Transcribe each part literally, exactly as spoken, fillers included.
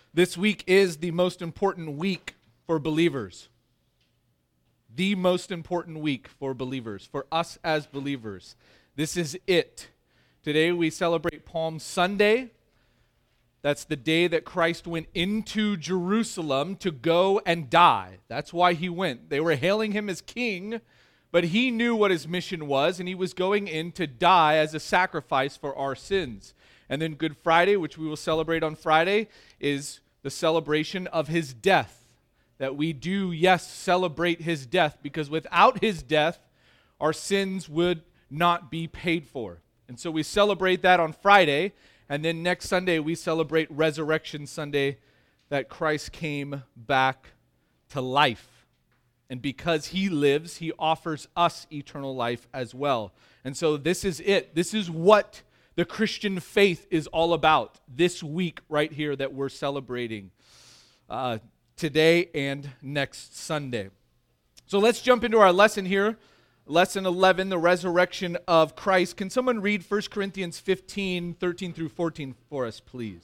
This week is the most important week for believers. The most important week for believers, for us as believers. This is it. Today we celebrate Palm Sunday. That's the day that Christ went into Jerusalem to go and die. That's why he went. They were hailing him as king, but he knew what his mission was, and he was going in to die as a sacrifice for our sins. And then Good Friday, which we will celebrate on Friday, is the celebration of his death. That we do, yes, celebrate his death, because without his death, our sins would not be paid for. And so we celebrate that on Friday, and then next Sunday we celebrate Resurrection Sunday, that Christ came back to life. And because he lives, he offers us eternal life as well. And so this is it. This is what the Christian faith is all about this week right here that we're celebrating uh, today and next Sunday. So let's jump into our lesson here. Lesson eleven, the resurrection of Christ. Can someone read First Corinthians fifteen, thirteen through fourteen for us, please?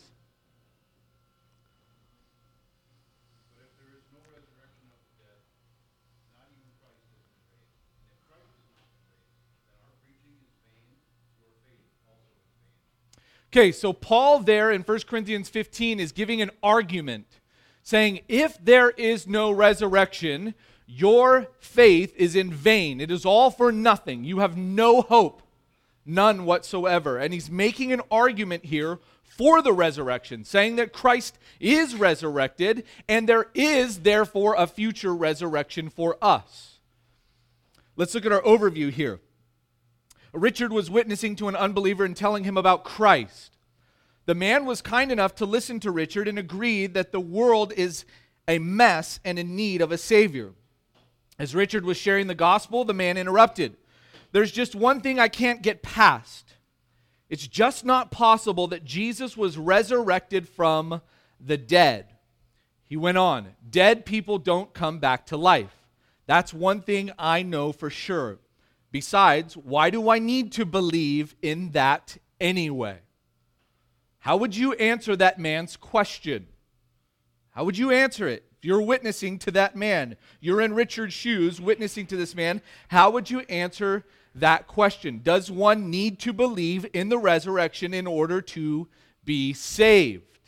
Okay, so Paul there in First Corinthians fifteen is giving an argument, saying if there is no resurrection, your faith is in vain. It is all for nothing. You have no hope, none whatsoever. And he's making an argument here for the resurrection, saying that Christ is resurrected, and there is therefore a future resurrection for us. Let's look at our overview here. Richard was witnessing to an unbeliever and telling him about Christ. The man was kind enough to listen to Richard and agreed that the world is a mess and in need of a Savior. As Richard was sharing the gospel, the man interrupted. There's just one thing I can't get past. It's just not possible that Jesus was resurrected from the dead. He went on, dead people don't come back to life. That's one thing I know for sure. Besides, why do I need to believe in that anyway? How would you answer that man's question? How would you answer it? If you're witnessing to that man, you're in Richard's shoes witnessing to this man, how would you answer that question? Does one need to believe in the resurrection in order to be saved?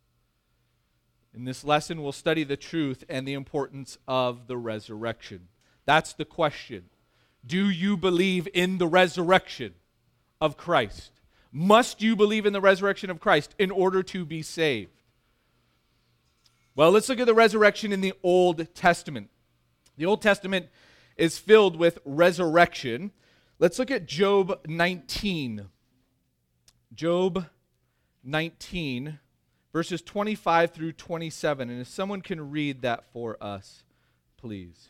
In this lesson, we'll study the truth and the importance of the resurrection. That's the question. Do you believe in the resurrection of Christ? Must you believe in the resurrection of Christ in order to be saved? Well, let's look at the resurrection in the Old Testament. The Old Testament is filled with resurrection. Let's look at Job nineteen. Job nineteen, verses twenty-five through twenty-seven. And if someone can read that for us, please.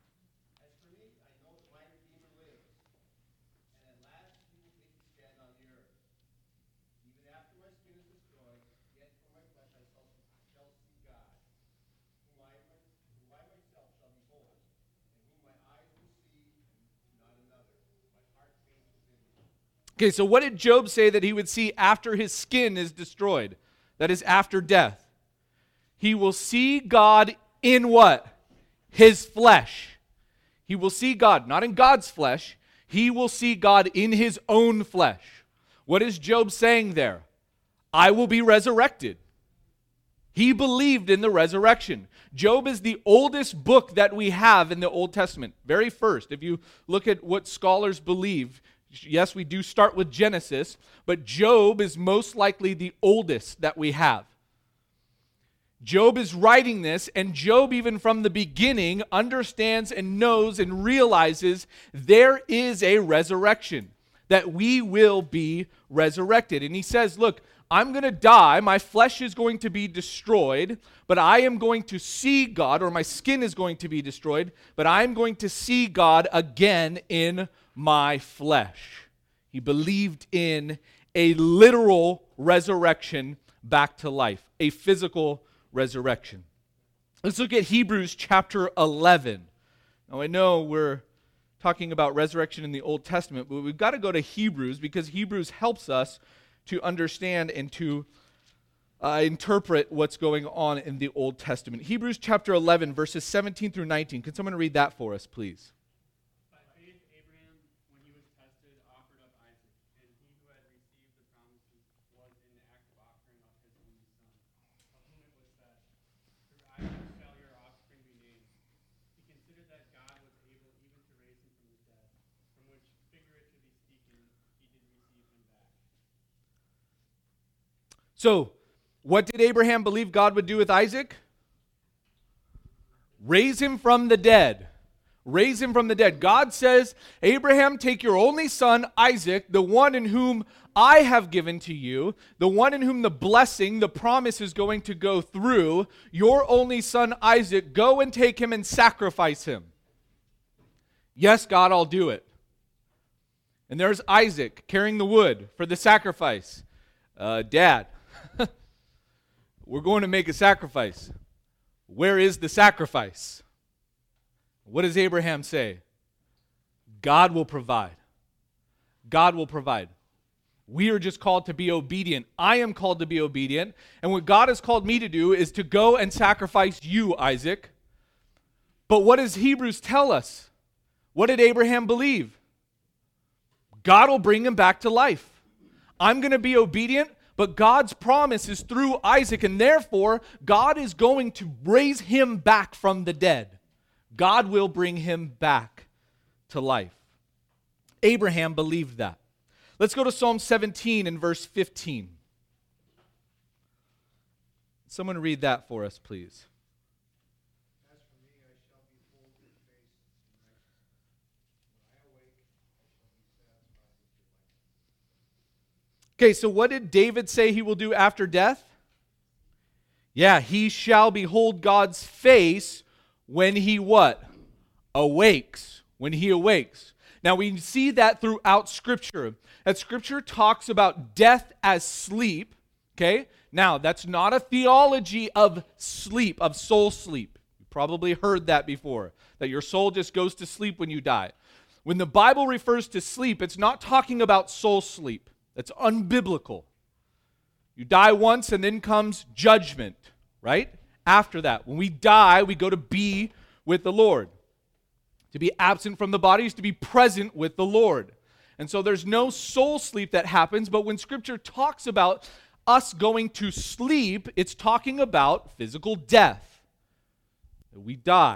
Okay, so what did Job say that he would see after his skin is destroyed? That is after death. He will see God in what? His flesh. He will see God, not in God's flesh. He will see God in his own flesh. What is Job saying there? I will be resurrected. He believed in the resurrection. Job is the oldest book that we have in the Old Testament. Very first, if you look at what scholars believe, yes, we do start with Genesis, but Job is most likely the oldest that we have. Job is writing this, and Job, even from the beginning, understands and knows and realizes there is a resurrection, that we will be resurrected. And he says, look, I'm going to die, my flesh is going to be destroyed, but I am going to see God, or my skin is going to be destroyed, but I am going to see God again in my flesh. He believed in a literal resurrection back to life, a physical resurrection. Let's look at Hebrews chapter eleven. Now I know we're talking about resurrection in the Old Testament, but we've got to go to Hebrews because Hebrews helps us to understand and to uh, interpret what's going on in the Old Testament. Hebrews chapter eleven, verses seventeen through nineteen. Can someone read that for us, please? By faith, Abraham, when he was tested, offered up Isaac, and he who had received the promises was in the act of offering up his only son, of whom it was said, "Through Isaac shall your offspring be named." He considered that God was able even to raise him from the dead, from which, figuratively speaking, he did receive him back. So, what did Abraham believe God would do with Isaac? Raise him from the dead. Raise him from the dead. God says, Abraham, take your only son, Isaac, the one in whom I have given to you, the one in whom the blessing, the promise is going to go through, your only son, Isaac, go and take him and sacrifice him. Yes, God, I'll do it. And there's Isaac carrying the wood for the sacrifice. Uh, Dad, we're going to make a sacrifice. Where is the sacrifice? What does Abraham say? God will provide. God will provide. We are just called to be obedient. I am called to be obedient. And what God has called me to do is to go and sacrifice you, Isaac. But what does Hebrews tell us? What did Abraham believe? God will bring him back to life. I'm going to be obedient. But God's promise is through Isaac, and therefore, God is going to raise him back from the dead. God will bring him back to life. Abraham believed that. Let's go to Psalm seventeen and verse fifteen. Someone read that for us, please. As for me, I shall behold your face in righteousness. When I awake, I shall be satisfied with your light. Okay, so what did David say he will do after death? Yeah, he shall behold God's face when he what? Awakes. When he awakes. Now we see that throughout Scripture. That Scripture talks about death as sleep. Okay? Now, that's not a theology of sleep, of soul sleep. You probably heard that before, that your soul just goes to sleep when you die. When the Bible refers to sleep, it's not talking about soul sleep. That's unbiblical. You die once and then comes judgment, right? After that, when we die, we go to be with the Lord. To be absent from the body is to be present with the Lord. And so there's no soul sleep that happens, but when Scripture talks about us going to sleep, it's talking about physical death. We die.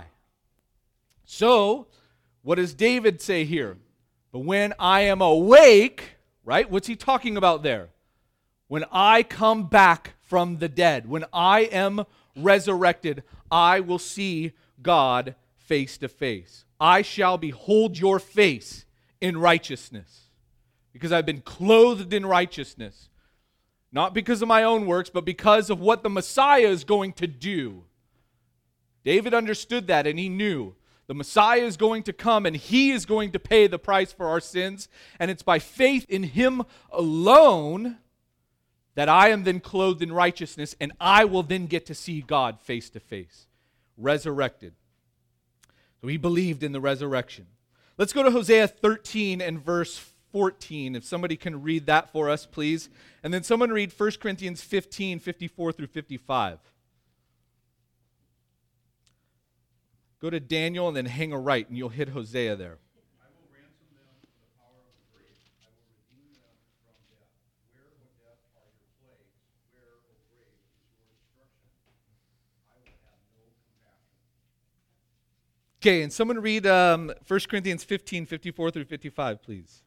So, what does David say here? But when I am awake, right? What's he talking about there? When I come back from the dead, when I am resurrected, I will see God face to face. I shall behold your face in righteousness, because I've been clothed in righteousness. Not because of my own works, but because of what the Messiah is going to do. David understood that, and he knew the Messiah is going to come, and he is going to pay the price for our sins. And it's by faith in him alone that I am then clothed in righteousness, and I will then get to see God face to face, resurrected. So he believed in the resurrection. Let's go to Hosea thirteen and verse fourteen. If somebody can read that for us, please. And then someone read First Corinthians fifteen, fifty-four through fifty-five. Go to Daniel and then hang a right, and you'll hit Hosea there. I will ransom them from the power of the grave. I will redeem them from death. Where, O death, are your plagues? Where, O grave, is your destruction? I will have no compassion. Okay, and someone read um, First Corinthians fifteen, fifty-four through fifty-five, please.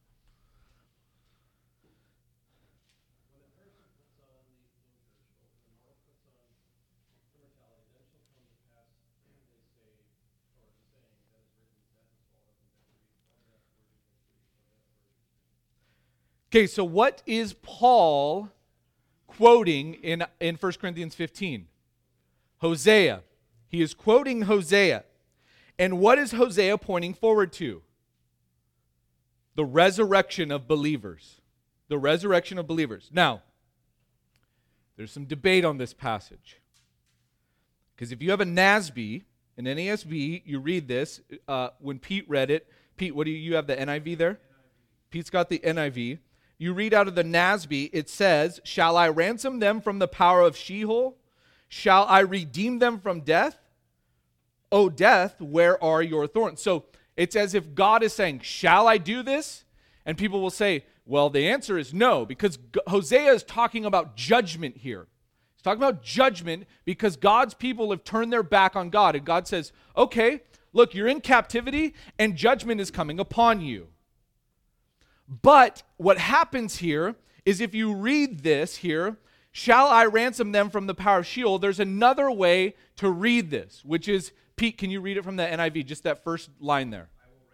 When a person puts on the imperishable, and the mortal puts on immortality, then shall come to pass, they say, or the saying that is written, death is swallowed up in victory, one death worthy of victory, one death worthy of victory. Okay, so what is Paul quoting in, in First Corinthians fifteen? Hosea. He is quoting Hosea. And what is Hosea pointing forward to? The resurrection of believers. The resurrection of believers. Now, there's some debate on this passage. Because if you have a N A S B, an N A S B, you read this. Uh, when Pete read it, Pete, what do you, you have the N I V there? N I V. Pete's got the N I V. you read out of the N A S B, it says, shall I ransom them from the power of Sheol? Shall I redeem them from death? O death, where are your thorns? So it's as if God is saying, shall I do this? And people will say, well, the answer is no, because Hosea is talking about judgment here. He's talking about judgment because God's people have turned their back on God. And God says, okay, look, you're in captivity and judgment is coming upon you. But what happens here is if you read this here, shall I ransom them from the power of Sheol? There's another way to read this, which is, Pete, can you read it from the N I V, just that first line there?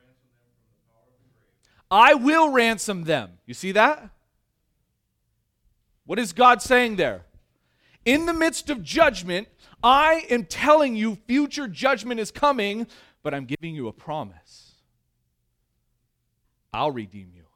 I will ransom them. You see that? What is God saying there? In the midst of judgment, I am telling you future judgment is coming, but I'm giving you a promise. I'll redeem you.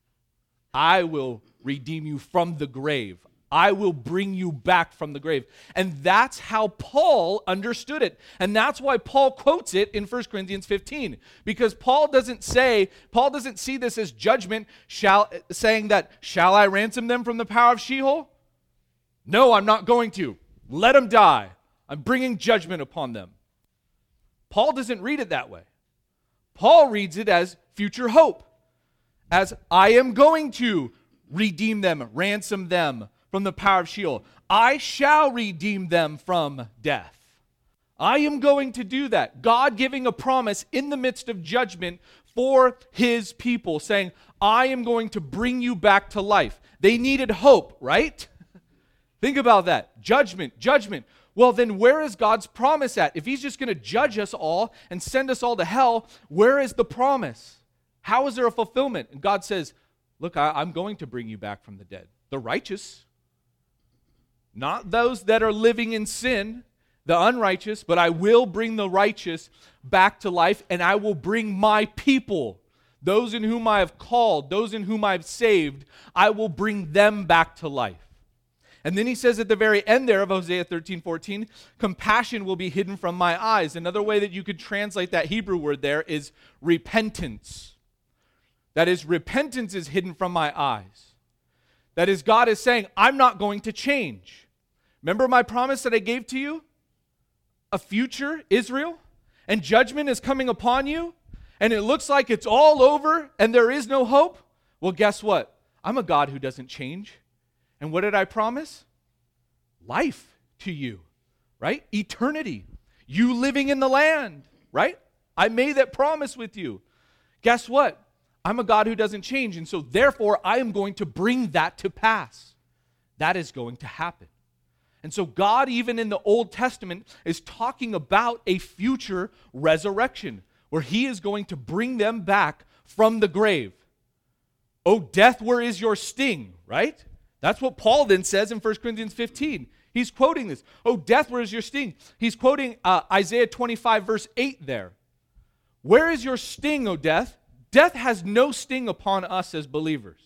I will redeem you from the grave. I will bring you back from the grave. And that's how Paul understood it. And that's why Paul quotes it in First Corinthians fifteen. Because Paul doesn't say, Paul doesn't see this as judgment, shall, saying that, shall I ransom them from the power of Sheol? No, I'm not going to. Let them die. I'm bringing judgment upon them. Paul doesn't read it that way. Paul reads it as future hope. As I am going to redeem them, ransom them from the power of Sheol. I shall redeem them from death. I am going to do that. God giving a promise in the midst of judgment for his people, saying, I am going to bring you back to life. They needed hope, right? Think about that. Judgment, judgment. Well, then where is God's promise at? If he's just going to judge us all and send us all to hell, where is the promise? How is there a fulfillment? And God says, look, I, I'm going to bring you back from the dead. The righteous, not those that are living in sin, the unrighteous, but I will bring the righteous back to life, and I will bring my people, those in whom I have called, those in whom I have saved, I will bring them back to life. And then he says at the very end there of Hosea thirteen fourteen, compassion will be hidden from my eyes. Another way that you could translate that Hebrew word there is repentance. That is, repentance is hidden from my eyes. That is, God is saying, I'm not going to change. Remember my promise that I gave to you? A future Israel? And judgment is coming upon you? And it looks like it's all over and there is no hope? Well, guess what? I'm a God who doesn't change. And what did I promise? Life to you, right? Eternity. You living in the land, right? I made that promise with you. Guess what? I'm a God who doesn't change, and so therefore I am going to bring that to pass. That is going to happen. And so God, even in the Old Testament, is talking about a future resurrection where he is going to bring them back from the grave. Oh, death, where is your sting, right? That's what Paul then says in First Corinthians fifteen. He's quoting this. Oh, death, where is your sting? He's quoting uh, Isaiah twenty-five, verse eight there. Where is your sting, O death? Death has no sting upon us as believers.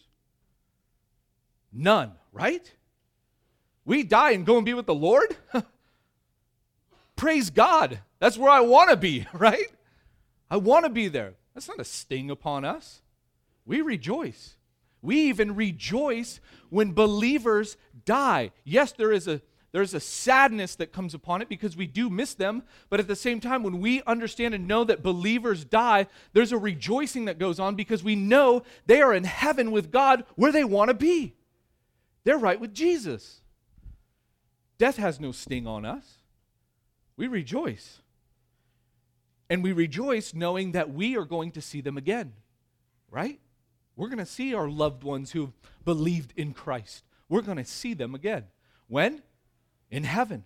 None, right? We die and go and be with the Lord? Praise God. That's where I want to be, right? I want to be there. That's not a sting upon us. We rejoice. We even rejoice when believers die. Yes, there is a There's a sadness that comes upon it because we do miss them. But at the same time, when we understand and know that believers die, there's a rejoicing that goes on because we know they are in heaven with God where they want to be. They're right with Jesus. Death has no sting on us. We rejoice. And we rejoice knowing that we are going to see them again, right? We're going to see our loved ones who've believed in Christ. We're going to see them again. When? In heaven.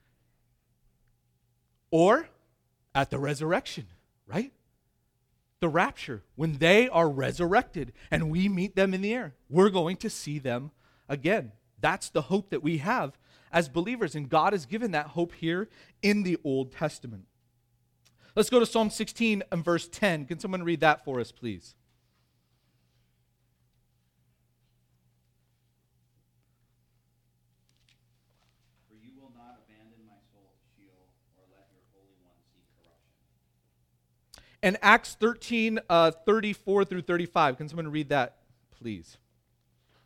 Or at the resurrection, right? The rapture, when they are resurrected and we meet them in the air, we're going to see them again. That's the hope that we have as believers, and God has given that hope here in the Old Testament. Let's go to Psalm sixteen and verse ten. Can someone read that for us, please? And Acts thirteen, uh, thirty-four through thirty-five. Can someone read that, please?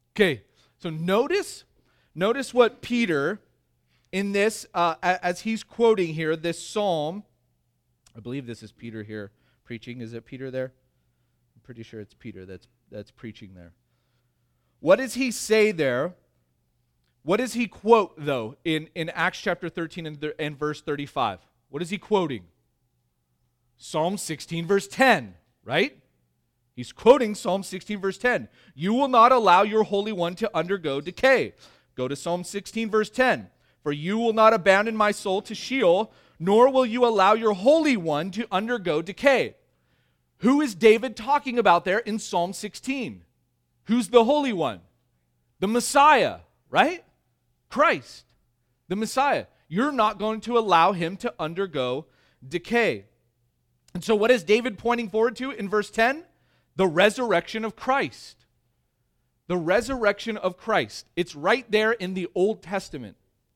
Okay, so notice, notice what Peter, in this, uh, as he's quoting here, this psalm, I believe this is Peter here preaching. Is it Peter there? I'm pretty sure it's Peter that's that's preaching there. What does he say there? What does he quote, though, in, in Acts chapter thirteen and, th- and verse thirty-five? What is he quoting? Psalm sixteen, verse ten, right? He's quoting Psalm sixteen, verse ten. You will not allow your Holy One to undergo decay. Go to Psalm sixteen, verse ten. For you will not abandon my soul to Sheol, nor will you allow your Holy One to undergo decay. Who is David talking about there in Psalm sixteen? Who's the Holy One? The Messiah, right? Christ, the Messiah. You're not going to allow him to undergo decay. And so what is David pointing forward to in verse ten? The resurrection of Christ. The resurrection of Christ. It's right there in the Old Testament.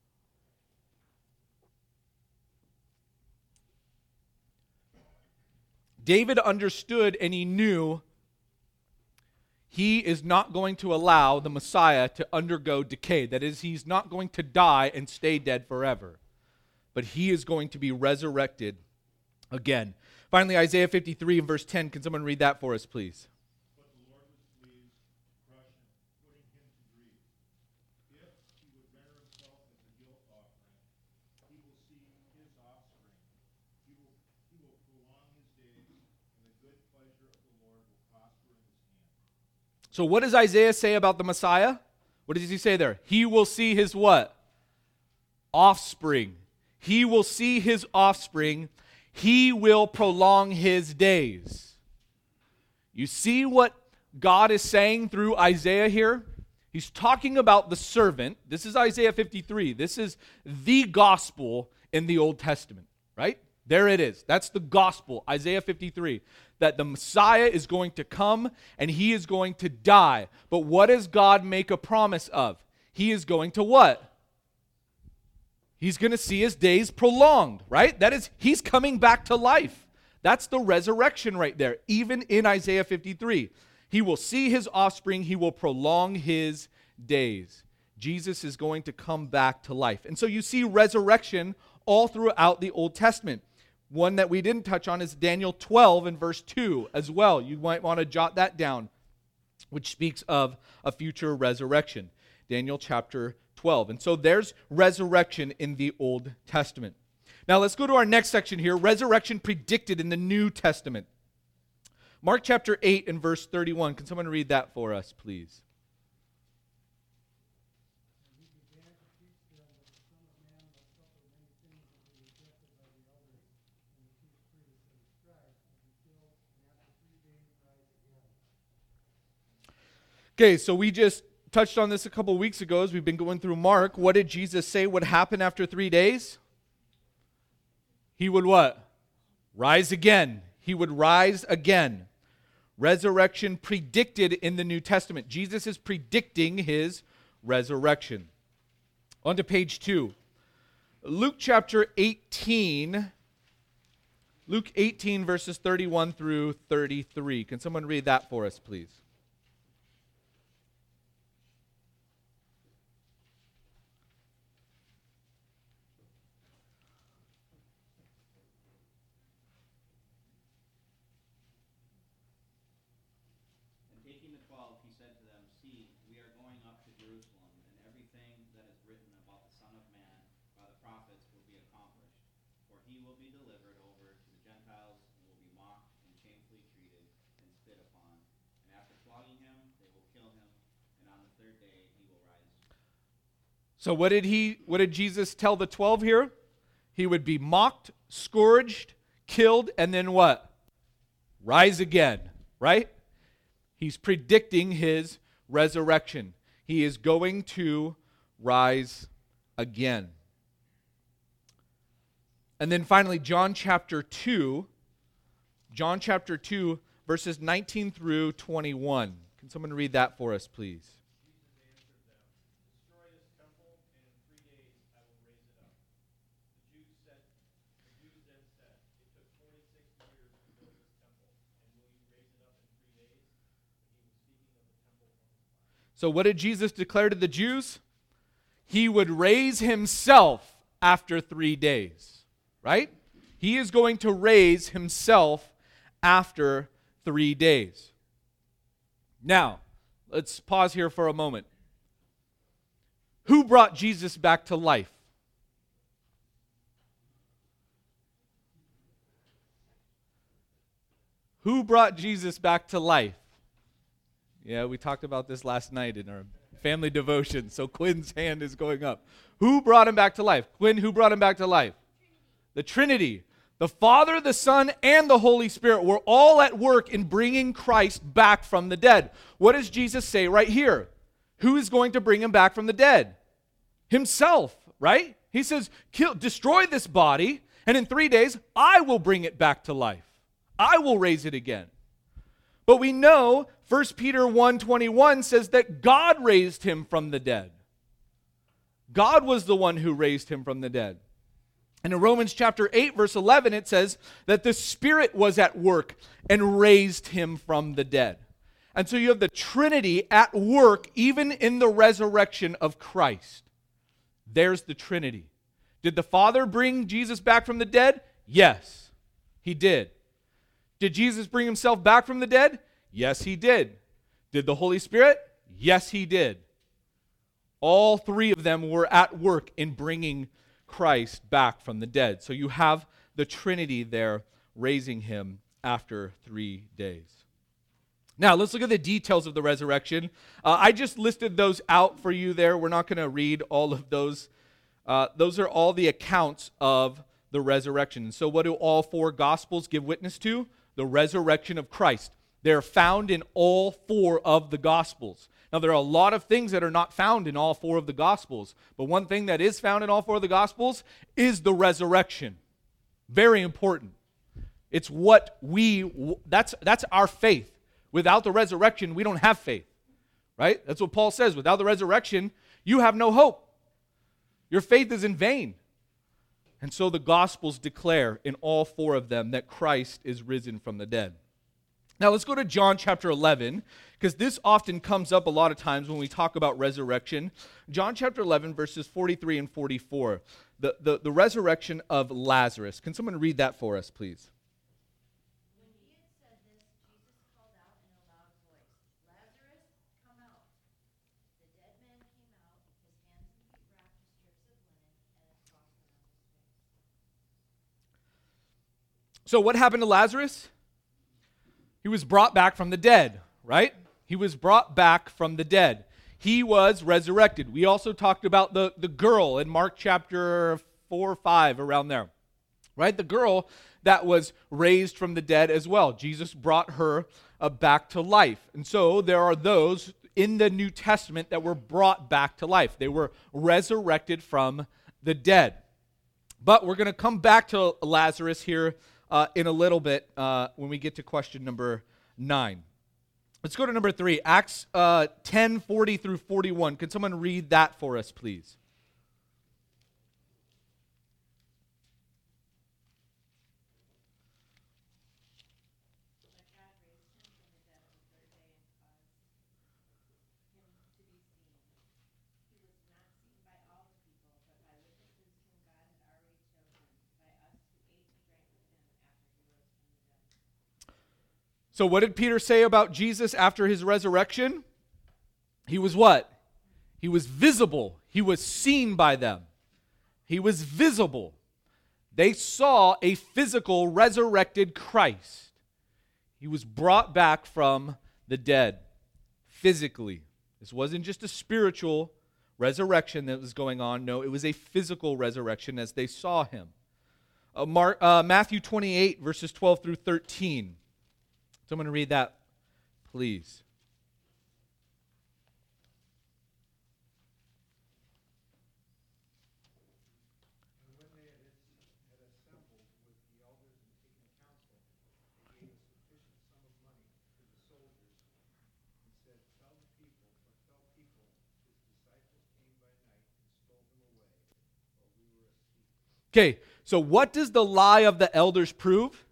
David understood and he knew he is not going to allow the Messiah to undergo decay. That is, he's not going to die and stay dead forever. But he is going to be resurrected again. Finally, Isaiah fifty-three and verse ten. Can someone read that for us, please? But the Lord was pleased to crush him, putting him to grief. If he would render himself as a guilt offering, he will see his offspring. He will, he will prolong his days, and the good pleasure of the Lord will prosper in his hand. So what does Isaiah say about the Messiah? What does he say there? He will see his what? Offspring. He will see his offspring. He will prolong his days. You see what God is saying through Isaiah here? He's talking about the servant. This is Isaiah fifty-three. This is the gospel in the Old Testament, right? There it is. That's the gospel, Isaiah fifty-three. That the Messiah is going to come and he is going to die. But what does God make a promise of? He is going to what? He's going to see his days prolonged, right? That is, he's coming back to life. That's the resurrection right there, even in Isaiah fifty-three. He will see his offspring. He will prolong his days. Jesus is going to come back to life. And so you see resurrection all throughout the Old Testament. One that we didn't touch on is Daniel twelve and verse two as well. You might want to jot that down, which speaks of a future resurrection. Daniel chapter twelve. And so there's resurrection in the Old Testament. Now let's go to our next section here, resurrection predicted in the New Testament. Mark chapter eight and verse thirty-one. Can someone read that for us, please? Okay, so we just touched on this a couple weeks ago as we've been going through Mark. What did Jesus say would happen after three days? He would what? Rise again. He would rise again. Resurrection predicted in the New Testament. Jesus is predicting his resurrection. On to page two. Luke chapter eighteen. Luke eighteen verses thirty-one through thirty-three. Can someone read that for us, please? Taking the twelve, he said to them, See, we are going up to Jerusalem, and everything that is written about the Son of Man by the prophets will be accomplished. For he will be delivered over to the Gentiles, and will be mocked and shamefully treated and spit upon. And after flogging him, they will kill him, and on the third day he will rise. So what did he what did Jesus tell the twelve here? He would be mocked, scourged, killed, and then what? Rise again, right? He's predicting his resurrection. He is going to rise again. And then finally, John chapter two. John chapter two, verses nineteen through twenty-one. Can someone read that for us, please? Destroy this temple, and in three days I will raise it up. The Jews said, the Jews then said, it took forty-six years to build this temple, and will you raise it up in three days? But he was speaking of the temple from his father. So what did Jesus declare to the Jews? He would raise himself after three days, right? He is going to raise himself after three days. Now, let's pause here for a moment. Who brought Jesus back to life? Who brought Jesus back to life? Yeah, we talked about this last night in our family devotion, so Quinn's hand is going up. Who brought him back to life? Quinn, who brought him back to life? The Trinity. The Father, the Son, and the Holy Spirit were all at work in bringing Christ back from the dead. What does Jesus say right here? Who is going to bring him back from the dead? Himself, right? He says, Kill, destroy this body, and in three days, I will bring it back to life. I will raise it again. But we know First Peter one twenty-one says that God raised him from the dead. God was the one who raised him from the dead. And in Romans chapter eight, verse eleven, it says that the Spirit was at work and raised him from the dead. And so you have the Trinity at work even in the resurrection of Christ. There's the Trinity. Did the Father bring Jesus back from the dead? Yes, he did. Did Jesus bring himself back from the dead? Yes, he did. Did the Holy Spirit? Yes, he did. All three of them were at work in bringing Christ back from the dead. So you have the Trinity there raising him after three days. Now, let's look at the details of the resurrection. Uh, I just listed those out for you there. We're not going to read all of those. Uh, those are all the accounts of the resurrection. So what do all four Gospels give witness to? The resurrection of Christ. They're found in all four of the Gospels. Now, there are a lot of things that are not found in all four of the Gospels, but one thing that is found in all four of the Gospels is the resurrection. Very important. It's what we, that's, that's our faith. Without the resurrection, we don't have faith, right? That's what Paul says. Without the resurrection, you have no hope. Your faith is in vain. And so the Gospels declare in all four of them that Christ is risen from the dead. Now let's go to John chapter eleven, because this often comes up a lot of times when we talk about resurrection. John chapter eleven, verses forty-three and forty-four. The, the, the resurrection of Lazarus. Can someone read that for us, please? When he had said this, Jesus called out in a loud voice, "Lazarus, come out." The dead man came out, his hands and feet wrapped with strips of linen, and a cloth around his face. So what happened to Lazarus? He was brought back from the dead, right? He was brought back from the dead. He was resurrected. We also talked about the, the girl in Mark chapter four or five, around there, right? The girl that was raised from the dead as well. Jesus brought her uh, back to life. And so there are those in the New Testament that were brought back to life. They were resurrected from the dead. But we're going to come back to Lazarus here uh, in a little bit uh, when we get to question number nine. Let's go to number three, Acts uh, ten, forty through forty-one. Can someone read that for us, please? But God raised him from the dead on the third day and caused him to be seen. He was not seen by all the people, but by witnesses whom God had already chosen, by us who ate and drank with him after he rose from the dead. So what did Peter say about Jesus after his resurrection? He was what? He was visible. He was seen by them. He was visible. They saw a physical resurrected Christ. He was brought back from the dead physically. This wasn't just a spiritual resurrection that was going on. No, it was a physical resurrection as they saw him. Uh, Mark, uh, Matthew twenty-eight, verses twelve through thirteen. Someone read that, please. And when they had, had assembled with the elders and taken counsel, they gave a sufficient sum of money to the soldiers, and said, Tell the people, or tell people, his disciples came by night and stole him away, while we were asleep. Okay, so what does the lie of the elders prove?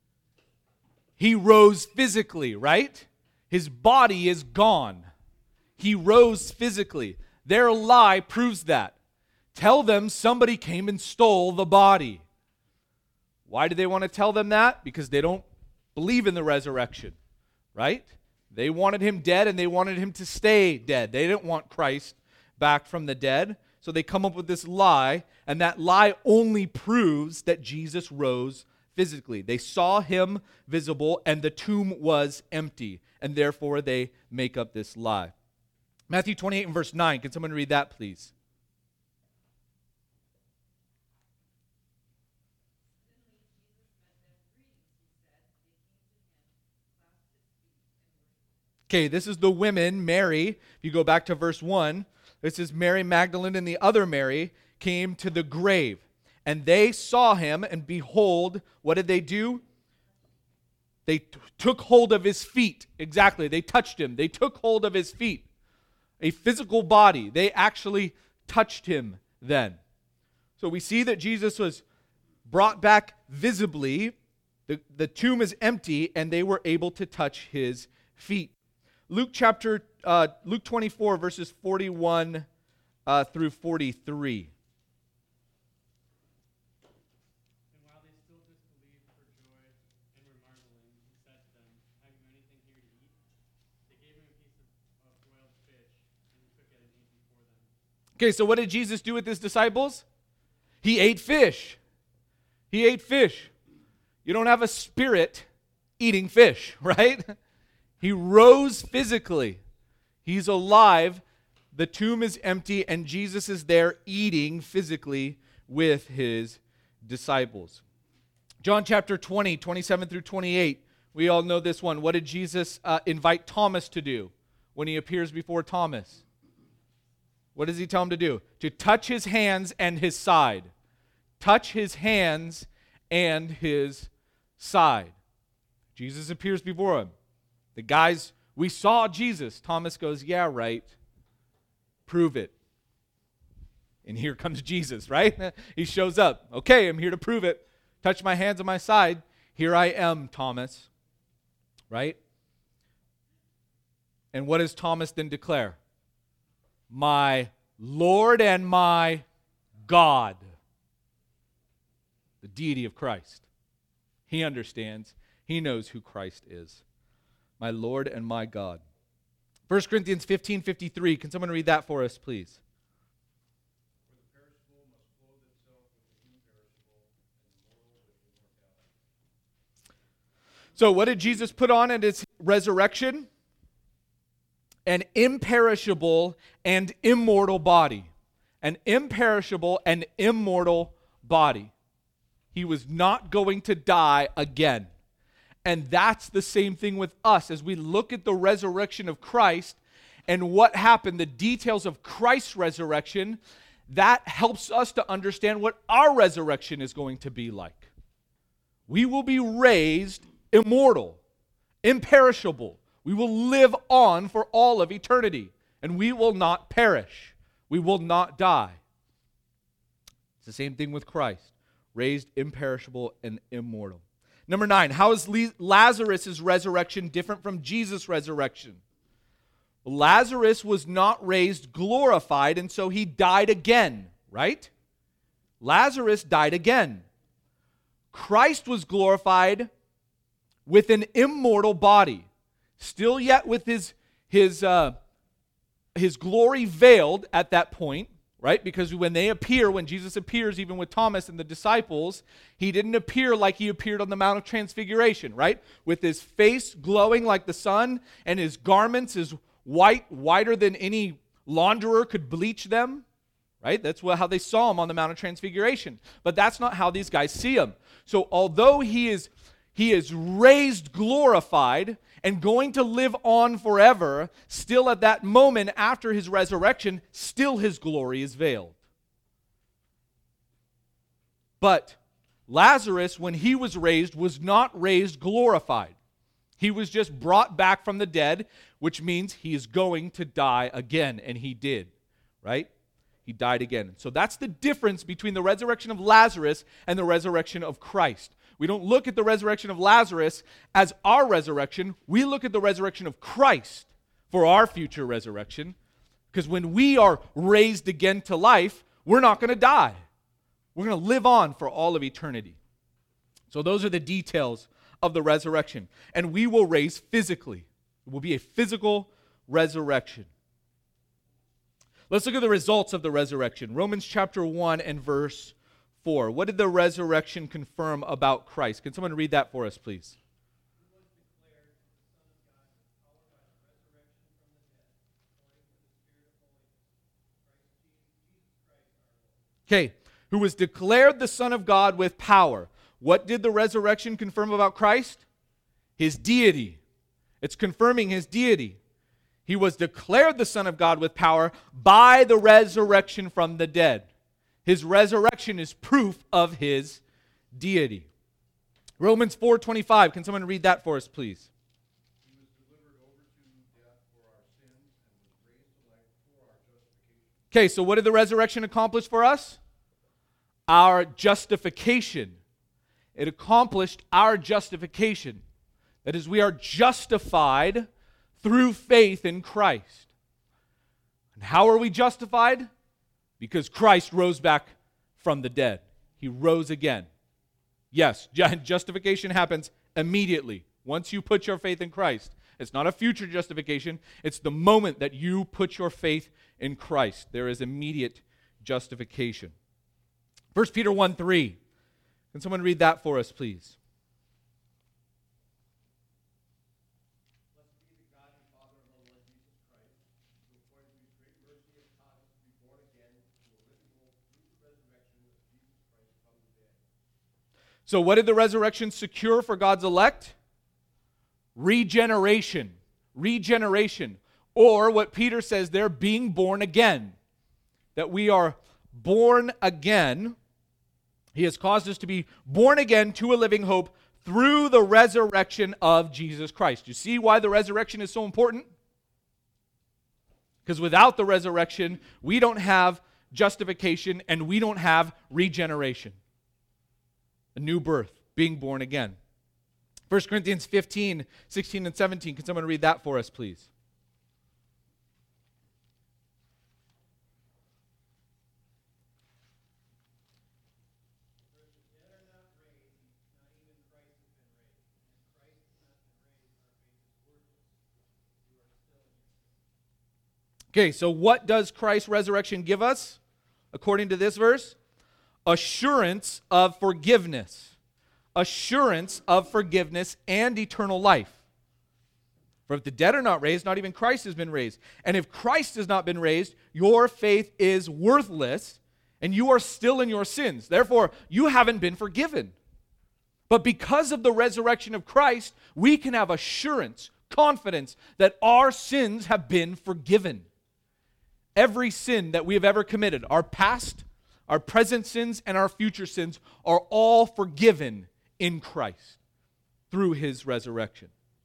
He rose physically, right? His body is gone. He rose physically. Their lie proves that. Tell them somebody came and stole the body. Why do they want to tell them that? Because they don't believe in the resurrection, right? They wanted him dead and they wanted him to stay dead. They didn't want Christ back from the dead. So they come up with this lie, and that lie only proves that Jesus rose physically. They saw him visible and the tomb was empty, and therefore they make up this lie. Matthew twenty-eight and verse nine. Can someone read that, please? Okay, this is the women, Mary. If you go back to verse one, this is Mary Magdalene and the other Mary came to the grave. And they saw him, and behold, what did they do? They t- took hold of his feet. Exactly, they touched him. They took hold of his feet. A physical body. They actually touched him then. So we see that Jesus was brought back visibly. The, the tomb is empty, and they were able to touch his feet. Luke chapter, uh, Luke twenty-four, verses forty-one uh, through forty-three. And while they still disbelieved for joy and were marveling, he said to them, "Have you anything here to eat?" They gave him a piece of, of boiled fish, and he took it and ate before them. Okay, so what did Jesus do with his disciples? He ate fish. He ate fish. You don't have a spirit eating fish, right? He rose physically. He's alive. The tomb is empty, and Jesus is there eating physically with his disciples. John chapter twenty, twenty-seven through twenty-eight. We all know this one. What did Jesus uh, invite Thomas to do when he appears before Thomas? What does he tell him to do? To touch his hands and his side. Touch his hands and his side. Jesus appears before him. The guys, we saw Jesus. Thomas goes, yeah, right. Prove it. And here comes Jesus, right? He shows up. Okay, I'm here to prove it. Touch my hands on my side. Here I am, Thomas. Right? And what does Thomas then declare? My Lord and my God. The deity of Christ. He understands. He knows who Christ is. My Lord and my God. First Corinthians fifteen fifty-three. Can someone read that for us, please? For the perishable must clothe itself with the imperishable, and the mortal with immortality. So what did Jesus put on at his resurrection? An imperishable and immortal body. An imperishable and immortal body. He was not going to die again. And that's the same thing with us as we look at the resurrection of Christ and what happened, the details of Christ's resurrection, that helps us to understand what our resurrection is going to be like. We will be raised immortal, imperishable. We will live on for all of eternity, and we will not perish. We will not die. It's the same thing with Christ, raised imperishable and immortal. Number nine, how is Lazarus' resurrection different from Jesus' resurrection? Well, Lazarus was not raised glorified, and so he died again, right? Lazarus died again. Christ was glorified with an immortal body, still yet with his, his, uh, his glory veiled at that point, right? Because when they appear, when Jesus appears, even with Thomas and the disciples, he didn't appear like he appeared on the Mount of Transfiguration, right? With his face glowing like the sun and his garments is white, whiter than any launderer could bleach them, right? That's what, how they saw him on the Mount of Transfiguration. But that's not how these guys see him. So although he is, he is raised glorified and going to live on forever, still at that moment after his resurrection, still his glory is veiled. But Lazarus, when he was raised, was not raised glorified. He was just brought back from the dead, which means he is going to die again, and he did, right? He died again. So that's the difference between the resurrection of Lazarus and the resurrection of Christ. We don't look at the resurrection of Lazarus as our resurrection. We look at the resurrection of Christ for our future resurrection. Because when we are raised again to life, we're not going to die. We're going to live on for all of eternity. So those are the details of the resurrection. And we will raise physically. It will be a physical resurrection. Let's look at the results of the resurrection. Romans chapter one and verse four. What did the resurrection confirm about Christ? Can someone read that for us, please? Okay, who was declared the Son of God with power. What did the resurrection confirm about Christ? His deity. It's confirming his deity. He was declared the Son of God with power by the resurrection from the dead. His resurrection is proof of his deity. Romans four twenty-five. Can someone read that for us, please? He was delivered over to death for our sins and was raised to life for our justification. Okay, so what did the resurrection accomplish for us? Our justification. It accomplished our justification. That is, we are justified through faith in Christ. And how are we justified? Because Christ rose back from the dead. He rose again. Yes, justification happens immediately once you put your faith in Christ. It's not a future justification. It's the moment that you put your faith in Christ. There is immediate justification. First Peter one three. Can someone read that for us, please? Blessed be the God and Father of our Lord Jesus Christ, who according to his great mercy has taught us to be born again to a living hope through the resurrection of Jesus Christ from the dead. So what did the resurrection secure for God's elect? Regeneration. Regeneration. Or what Peter says there, being born again. That we are born again. He has caused us to be born again to a living hope through the resurrection of Jesus Christ. You see why the resurrection is so important? Because without the resurrection, we don't have justification and we don't have regeneration. A new birth, being born again. First Corinthians fifteen, sixteen, and seventeen. Can someone read that for us, please? Okay, so what does Christ's resurrection give us, according to this verse? Assurance of forgiveness. Assurance of forgiveness and eternal life. For if the dead are not raised, not even Christ has been raised. And if Christ has not been raised, your faith is worthless, and you are still in your sins. Therefore, you haven't been forgiven. But because of the resurrection of Christ, we can have assurance, confidence that our sins have been forgiven. Every sin that we have ever committed, our past, our present sins, and our future sins, are all forgiven in Christ through his resurrection.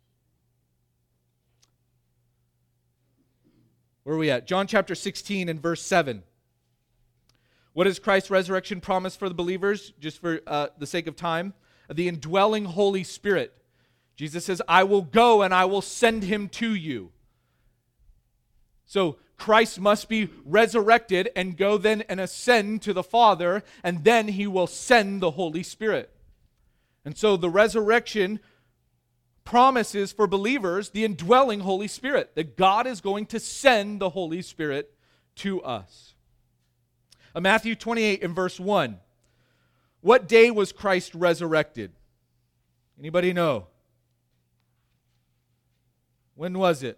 Where are we at? John chapter sixteen and verse seven. What is Christ's resurrection promise for the believers? Just for uh, the sake of time. The indwelling Holy Spirit. Jesus says, I will go and I will send him to you. So Christ must be resurrected and go then and ascend to the Father, and then he will send the Holy Spirit. And so the resurrection promises for believers the indwelling Holy Spirit, that God is going to send the Holy Spirit to us. Uh, Matthew twenty-eight and verse one. What day was Christ resurrected? Anybody know? When was it?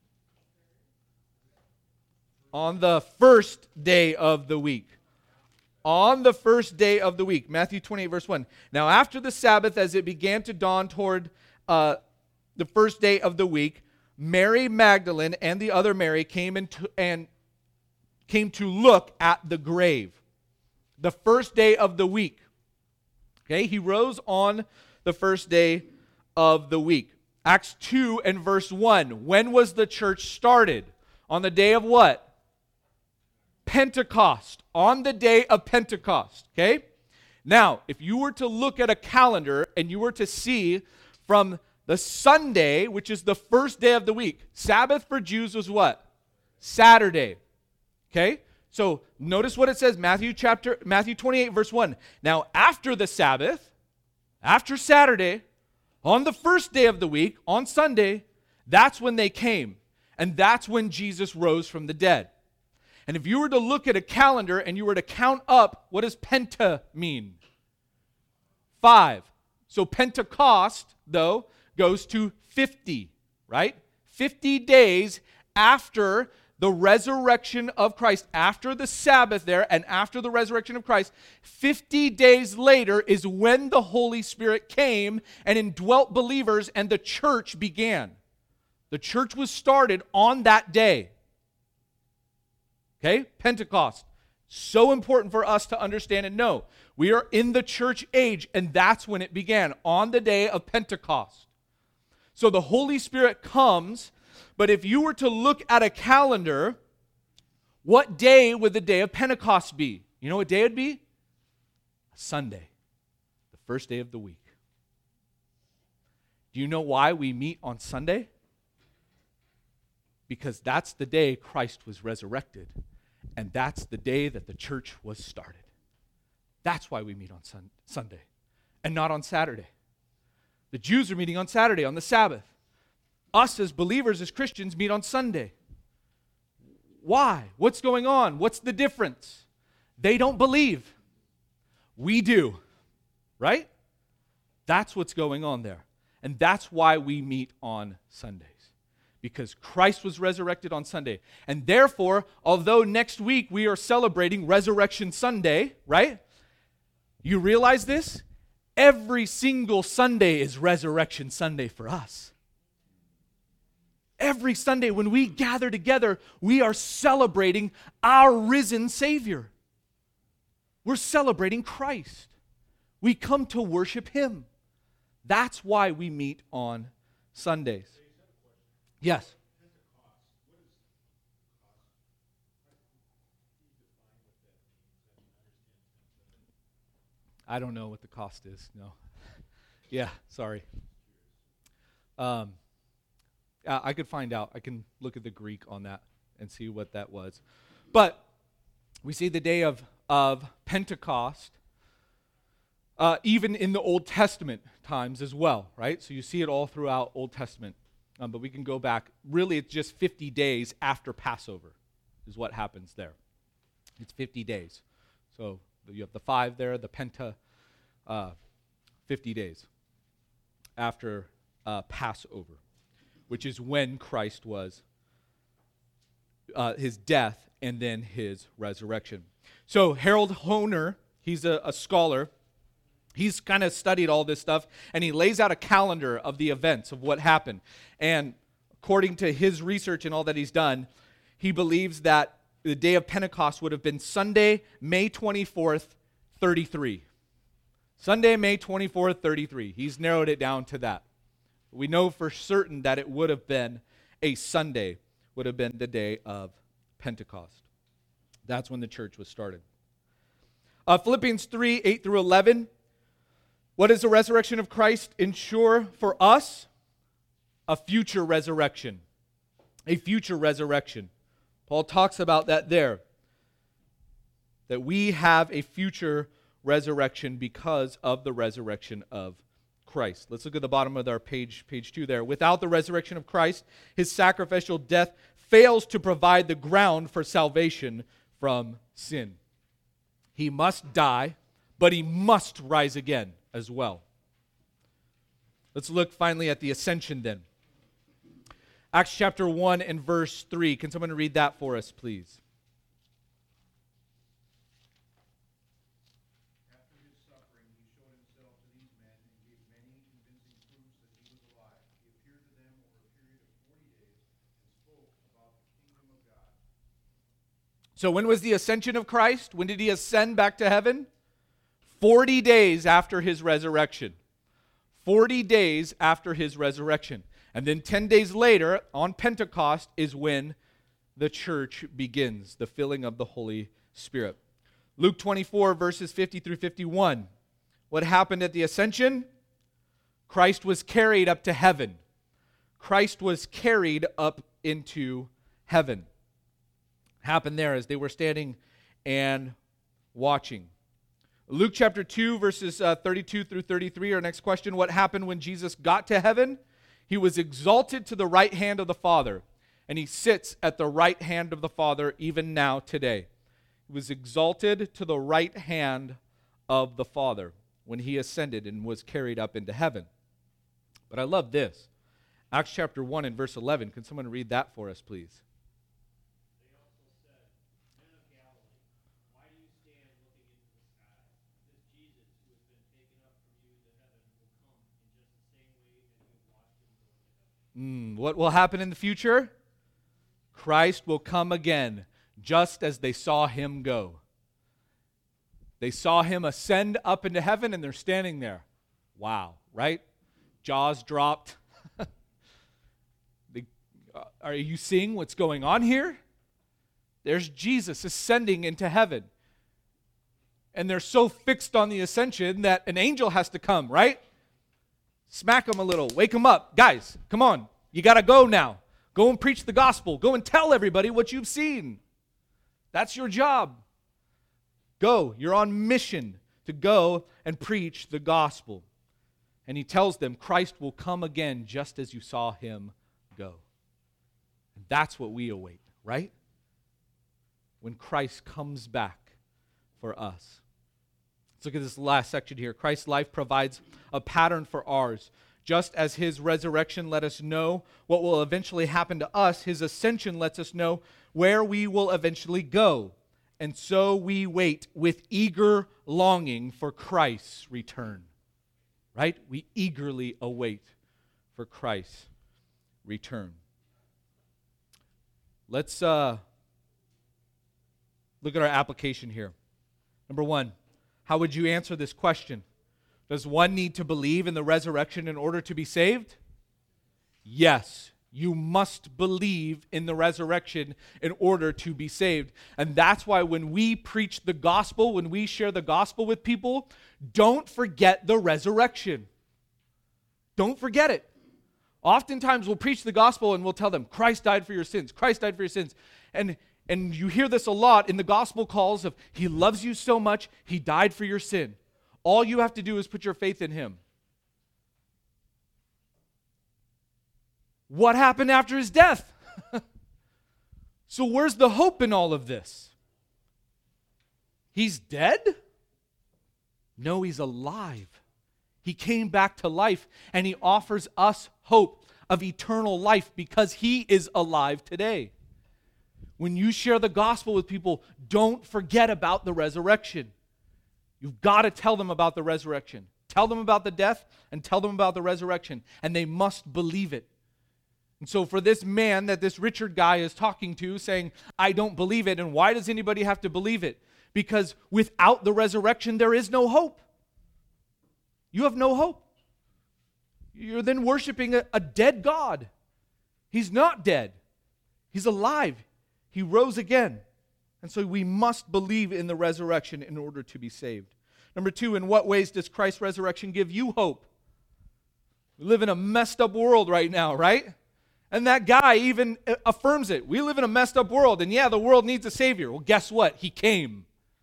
On the first day of the week. On the first day of the week. Matthew twenty-eight, verse one. Now after the Sabbath, as it began to dawn toward uh, the first day of the week, Mary Magdalene and the other Mary came into, and came to look at the grave. The first day of the week. Okay, he rose on the first day of the week. Acts two and verse one. When was the church started? On the day of what? Pentecost. On the day of Pentecost. Okay? Now, if you were to look at a calendar and you were to see from The Sunday, which is the first day of the week. Sabbath for Jews was what? Saturday. Okay? So notice what it says, Matthew chapter Matthew twenty-eight, verse one. Now after the Sabbath, after Saturday, on the first day of the week, on Sunday, that's when they came. And that's when Jesus rose from the dead. And if you were to look at a calendar and you were to count up, what does Penta mean? Five. So Pentecost, though, goes to fifty, right? fifty days after the resurrection of Christ, after the Sabbath there and after the resurrection of Christ, fifty days later is when the Holy Spirit came and indwelt believers and the church began. The church was started on that day. Okay? Pentecost. So important for us to understand and know. We are in the church age, and that's when it began, on the day of Pentecost. So the Holy Spirit comes, but if you were to look at a calendar, what day would the day of Pentecost be? You know what day it would be? Sunday, the first day of the week. Do you know why we meet on Sunday? Because that's the day Christ was resurrected, and that's the day that the church was started. That's why we meet on sun- Sunday and not on Saturday. The Jews are meeting on Saturday, on the Sabbath. Us as believers, as Christians, meet on Sunday. Why? What's going on? What's the difference? They don't believe. We do. Right? That's what's going on there. And that's why we meet on Sundays. Because Christ was resurrected on Sunday. And therefore, although next week we are celebrating Resurrection Sunday, right? You realize this? Every single Sunday is Resurrection Sunday for us. Every Sunday when we gather together, we are celebrating our risen Savior. We're celebrating Christ. We come to worship Him. That's why we meet on Sundays. Yes. I don't know what the cost is. No. Yeah, sorry. Um, uh, I could find out. I can look at the Greek on that and see what that was. But we see the day of, of Pentecost uh, even in the Old Testament times as well, right? So you see it all throughout Old Testament. Um, but we can go back. Really, it's just fifty days after Passover is what happens there. It's fifty days. So you have the five there, the Penta, uh, fifty days after uh, Passover, which is when Christ was, uh, his death and then his resurrection. So Harold Hoehner, he's a, a scholar. He's kind of studied all this stuff, and he lays out a calendar of the events of what happened. And according to his research and all that he's done, he believes that the day of Pentecost would have been Sunday, May twenty-fourth, thirty-three. Sunday, May twenty-fourth, thirty-three. He's narrowed it down to that. We know for certain that it would have been a Sunday, would have been the day of Pentecost. That's when the church was started. Uh, Philippians three, eight through eleven. What does the resurrection of Christ ensure for us? A future resurrection. A future resurrection. Paul talks about that there. That we have a future resurrection because of the resurrection of Christ. Let's look at the bottom of our page, page two there. Without the resurrection of Christ, his sacrificial death fails to provide the ground for salvation from sin. He must die, but he must rise again as well. Let's look finally at the ascension then. Acts chapter one and verse three. Can someone read that for us, please? After his suffering, he showed himself to these men and gave many convincing proofs that he was alive. He appeared to them over a period of forty days and spoke about the kingdom of God. So when was the ascension of Christ? When did he ascend back to heaven? Forty days after his resurrection. Forty days after his resurrection. And then ten days later, on Pentecost, is when the church begins, the filling of the Holy Spirit. Luke twenty-four, verses fifty through fifty-one. What happened at the ascension? Christ was carried up to heaven. Christ was carried up into heaven. Happened there as they were standing and watching. Luke chapter two, verses uh, thirty-two through thirty-three, our next question. What happened when Jesus got to heaven? He was exalted to the right hand of the Father, and he sits at the right hand of the Father even now today. He was exalted to the right hand of the Father when he ascended and was carried up into heaven. But I love this. Acts chapter one and verse eleven. Can someone read that for us, please? They also said, Men of Galilee, why do you stand looking into the sky? This Jesus who has been taken up from you to heaven will come in just the same way that you have watched him go to heaven. Mm, what will happen in the future? Christ will come again, just as they saw him go. They saw him ascend up into heaven, and they're standing there. Wow, right? Jaws dropped. they, uh, are you seeing what's going on here? There's Jesus ascending into heaven. And they're so fixed on the ascension that an angel has to come, right? Smack him a little, wake him up. Guys, come on. You got to go now. Go and preach the gospel. Go and tell everybody what you've seen. That's your job. Go. You're on mission to go and preach the gospel. And he tells them Christ will come again just as you saw him go. And that's what we await, right? When Christ comes back for us. Let's look at this last section here. Christ's life provides a pattern for ours. Just as his resurrection let us know what will eventually happen to us, his ascension lets us know where we will eventually go. And so we wait with eager longing for Christ's return. Right? We eagerly await for Christ's return. Let's uh, look at our application here. Number one, how would you answer this question? Does one need to believe in the resurrection in order to be saved? Yes. You must believe in the resurrection in order to be saved. And that's why when we preach the gospel, when we share the gospel with people, don't forget the resurrection. Don't forget it. Oftentimes we'll preach the gospel and we'll tell them, Christ died for your sins. Christ died for your sins. And, and you hear this a lot in the gospel calls of, he loves you so much, he died for your sin. All you have to do is put your faith in him. What happened after his death? So where's the hope in all of this? He's dead? No, he's alive. He came back to life, and he offers us hope of eternal life because he is alive today. When you share the gospel with people, don't forget about the resurrection. You've got to tell them about the resurrection. Tell them about the death and tell them about the resurrection, and they must believe it. And so for this man that this Richard guy is talking to, saying, I don't believe it, and why does anybody have to believe it? Because without the resurrection, there is no hope. You have no hope. You're then worshiping a, a dead God. He's not dead. He's alive. He rose again. And so we must believe in the resurrection in order to be saved. Number two, in what ways does Christ's resurrection give you hope? We live in a messed up world right now, right? And that guy even affirms it. We live in a messed up world, and yeah, the world needs a Savior. Well, guess what? He came.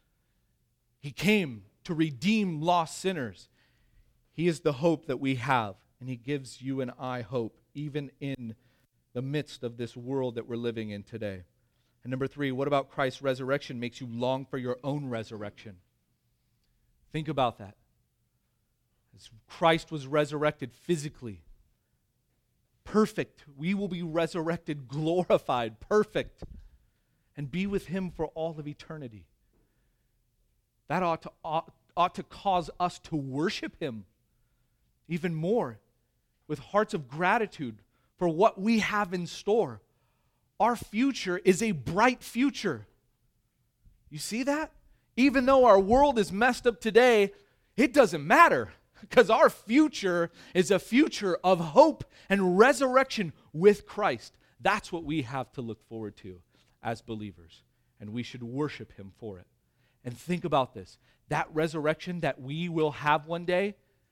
He came to redeem lost sinners. He is the hope that we have, and he gives you and I hope, even in the midst of this world that we're living in today. And number three, what about Christ's resurrection makes you long for your own resurrection? Think about that. As Christ was resurrected physically, perfect, we will be resurrected, glorified, perfect, and be with him for all of eternity. That ought to, ought, ought to cause us to worship him even more with hearts of gratitude for what we have in store. Our future is a bright future. You see that? Even though our world is messed up today, it doesn't matter because our future is a future of hope and resurrection with Christ. That's what we have to look forward to as believers, and we should worship him for it. And think about this. That resurrection that we will have one day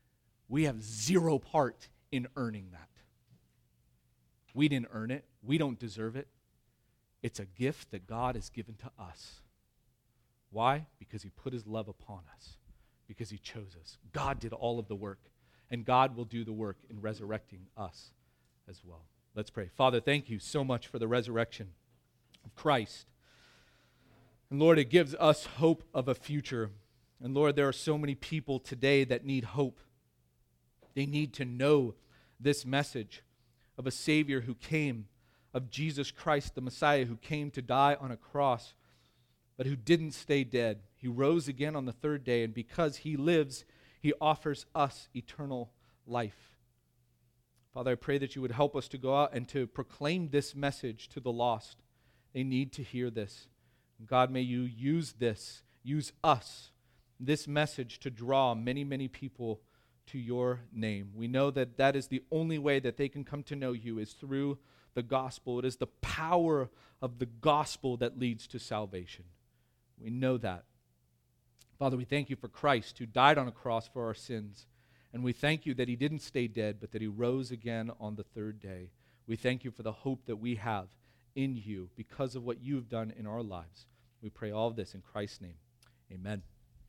We have zero part in earning that. We didn't earn it. We don't deserve it. It's a gift that God has given to us. Why? Because he put his love upon us. Because he chose us. God did all of the work. And God will do the work in resurrecting us as well. Let's pray. Father, thank you so much for the resurrection of Christ. And Lord, it gives us hope of a future. And Lord, there are so many people today that need hope. They need to know this message of a Savior who came, of Jesus Christ, the Messiah, who came to die on a cross, but who didn't stay dead. He rose again on the third day, and because he lives, he offers us eternal life. Father, I pray that you would help us to go out and to proclaim this message to the lost. They need to hear this. God, may you use this, use us, this message to draw many, many people to your name. We know that that is the only way that they can come to know you is through the gospel. It is the power of the gospel that leads to salvation. We know that. Father, we thank you for Christ who died on a cross for our sins. And we thank you that he didn't stay dead, but that he rose again on the third day. We thank you for the hope that we have in you because of what you've done in our lives. We pray all of this in Christ's name. Amen.